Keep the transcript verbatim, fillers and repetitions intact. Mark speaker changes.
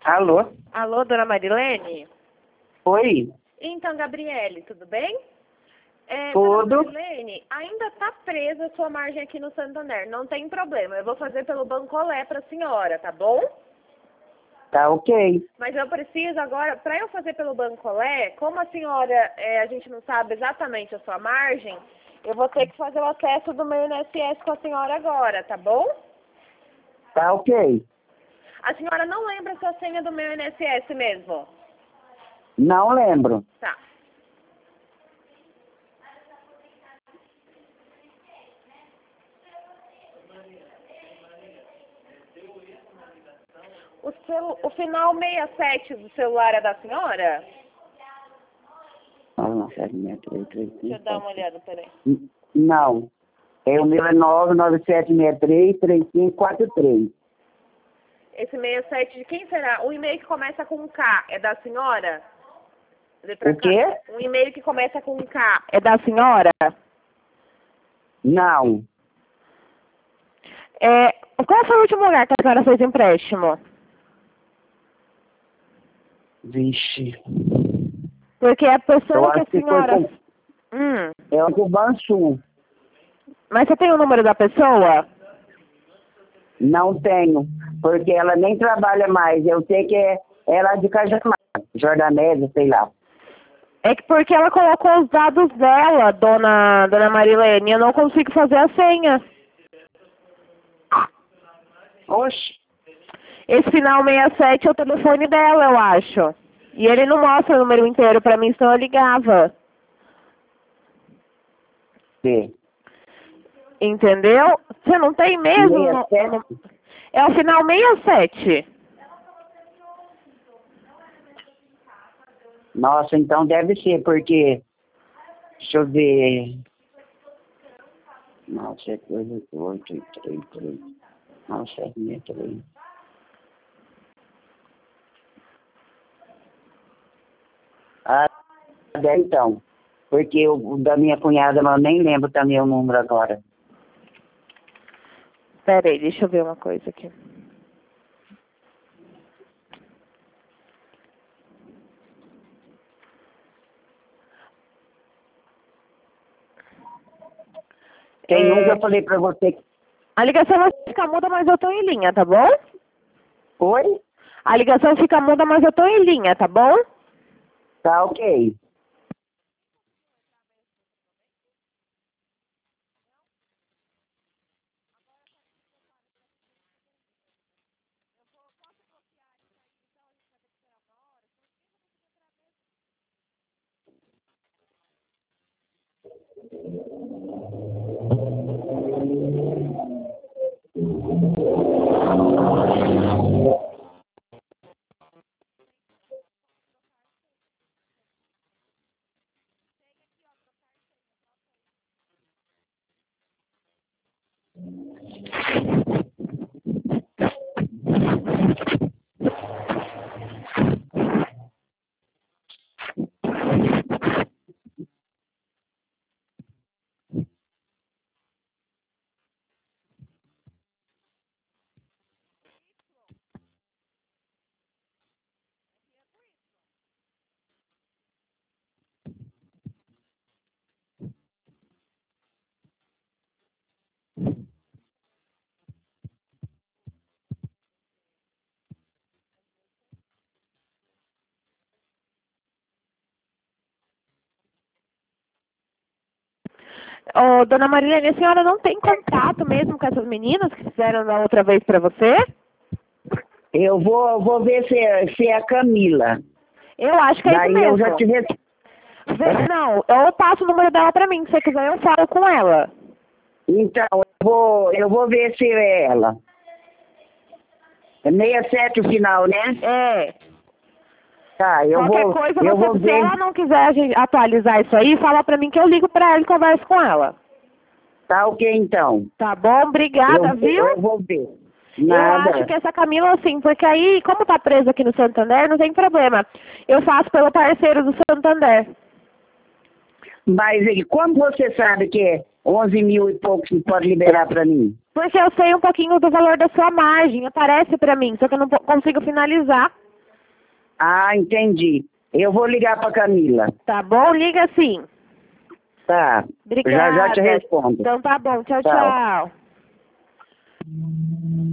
Speaker 1: Alô?
Speaker 2: Alô, dona Marilene?
Speaker 1: Oi?
Speaker 2: Então, Gabriele, tudo bem? É,
Speaker 1: Tudo.
Speaker 2: Dona Marilene, ainda está presa a sua margem aqui no Santander. Não tem problema, eu vou fazer pelo Bancolé para a senhora, tá bom?
Speaker 1: Tá ok.
Speaker 2: Mas eu preciso agora, para eu fazer pelo Bancolé, como a senhora, é, a gente não sabe exatamente a sua margem, eu vou ter que fazer o acesso do meu I N S S com a senhora agora, tá bom?
Speaker 1: Tá ok.
Speaker 2: A senhora não lembra a sua senha do meu I N S S mesmo?
Speaker 1: Não lembro.
Speaker 2: Tá. O, celu, o final sessenta e sete do celular é da senhora? Deixa eu dar uma olhada, peraí.
Speaker 1: Não. É o meu é nove nove sete seis três, três cinco quatro três.
Speaker 2: Esse sessenta e sete de quem será? O e-mail que começa com K é da senhora? Letra
Speaker 1: O quê?
Speaker 2: K. Um e-mail que começa com K é da senhora?
Speaker 1: Não.
Speaker 2: É, qual foi o último lugar que a senhora fez empréstimo?
Speaker 1: Vixe.
Speaker 2: Porque a
Speaker 1: Eu
Speaker 2: pessoa que
Speaker 1: acho
Speaker 2: a
Speaker 1: que foi
Speaker 2: senhora...
Speaker 1: com...
Speaker 2: Hum,
Speaker 1: É o do Bansul.
Speaker 2: mas você tem o número da pessoa?
Speaker 1: Não tenho. Porque ela nem trabalha mais. Eu sei que é ela de Cajamar. Jordanese, sei lá.
Speaker 2: É que porque ela colocou os dados dela, dona, dona Marilene, eu não consigo fazer a senha.
Speaker 1: Oxe.
Speaker 2: Esse final sessenta e sete é o telefone dela, eu acho. E ele não mostra o número inteiro pra mim, senão eu ligava.
Speaker 1: Sim.
Speaker 2: Entendeu? Você não tem mesmo?
Speaker 1: sessenta e sete?
Speaker 2: No- no- É o final sessenta e sete.
Speaker 1: Nossa, então deve ser, porque... Deixa eu ver... Nossa, é coisa oito, três, três. Nossa, é seis três. Ah, é, então. Porque o o da minha cunhada, mas eu nem lembro também o número agora.
Speaker 2: Pera aí, deixa eu ver uma coisa aqui.
Speaker 1: Tem
Speaker 2: É,
Speaker 1: um que eu falei pra você.
Speaker 2: a ligação vai ficar muda, mas eu tô em linha, tá bom?
Speaker 1: Oi?
Speaker 2: A ligação fica muda, mas eu tô em linha, tá bom?
Speaker 1: Tá ok.
Speaker 2: Ô, dona Marilene, a senhora não tem contato mesmo com essas meninas que fizeram da outra vez pra você?
Speaker 1: Eu vou, vou ver se é, se é a Camila.
Speaker 2: Eu acho que é
Speaker 1: Daí
Speaker 2: isso
Speaker 1: eu
Speaker 2: mesmo.
Speaker 1: já te res...
Speaker 2: Vê- Não, eu passo o número dela pra mim. Se você quiser, eu falo com ela.
Speaker 1: Então, eu vou, eu vou ver se é ela. É sessenta e sete o final, né?
Speaker 2: É.
Speaker 1: Tá, eu
Speaker 2: Qualquer
Speaker 1: vou,
Speaker 2: coisa,
Speaker 1: eu
Speaker 2: você,
Speaker 1: vou
Speaker 2: se
Speaker 1: ver.
Speaker 2: ela não quiser a gente atualizar isso aí, fala pra mim que eu ligo pra ela e converso com ela.
Speaker 1: Tá ok, então.
Speaker 2: Tá bom? Obrigada,
Speaker 1: Eu,
Speaker 2: viu?
Speaker 1: eu vou ver.
Speaker 2: Eu
Speaker 1: Nada.
Speaker 2: acho que essa Camila, assim, porque aí, como tá presa aqui no Santander, não tem problema. Eu faço pelo parceiro do Santander.
Speaker 1: Mas e como você sabe que é onze mil e pouco que pode liberar pra mim?
Speaker 2: Porque eu sei um pouquinho do valor da sua margem, aparece pra mim, só que eu não po- consigo finalizar.
Speaker 1: Ah, entendi. Eu vou ligar para Camila.
Speaker 2: Tá bom? Liga sim.
Speaker 1: Tá.
Speaker 2: Obrigada.
Speaker 1: Já já te respondo.
Speaker 2: Então tá bom. Tchau,
Speaker 1: Tchau.
Speaker 2: tchau.